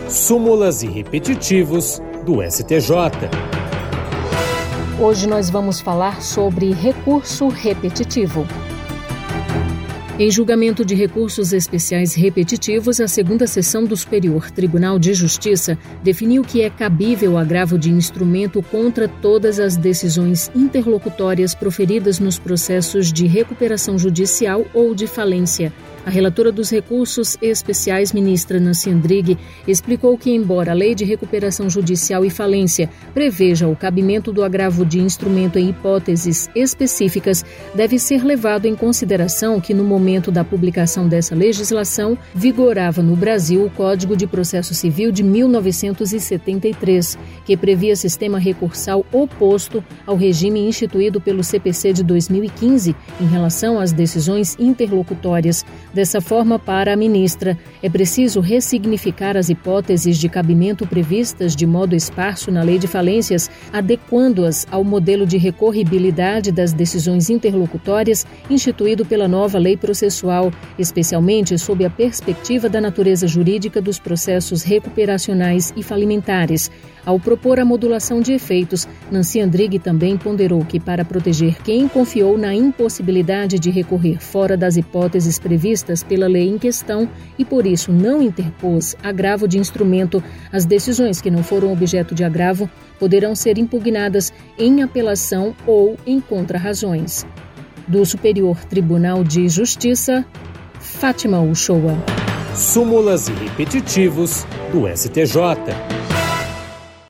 Súmulas e repetitivos do STJ. Hoje nós vamos falar sobre recurso repetitivo. Em julgamento de recursos especiais repetitivos, a segunda sessão do Superior Tribunal de Justiça definiu que é cabível agravo de instrumento contra todas as decisões interlocutórias proferidas nos processos de recuperação judicial ou de falência. A relatora dos recursos especiais, ministra Nancy Andrighi, explicou que, embora a Lei de Recuperação Judicial e Falência preveja o cabimento do agravo de instrumento em hipóteses específicas, deve ser levado em consideração que, no momento da publicação dessa legislação, vigorava no Brasil o Código de Processo Civil de 1973, que previa sistema recursal oposto ao regime instituído pelo CPC de 2015 em relação às decisões interlocutórias. Dessa forma, para a ministra, é preciso ressignificar as hipóteses de cabimento previstas de modo esparso na Lei de Falências, adequando-as ao modelo de recorribilidade das decisões interlocutórias instituído pela nova Lei Processual, especialmente sob a perspectiva da natureza jurídica dos processos recuperacionais e falimentares. Ao propor a modulação de efeitos, Nancy Andrighi também ponderou que, para proteger quem confiou na impossibilidade de recorrer fora das hipóteses previstas pela lei em questão e, por isso, não interpôs agravo de instrumento, as decisões que não foram objeto de agravo poderão ser impugnadas em apelação ou em contra-razões. Do Superior Tribunal de Justiça, Fátima Uchoa. Súmulas e repetitivos do STJ.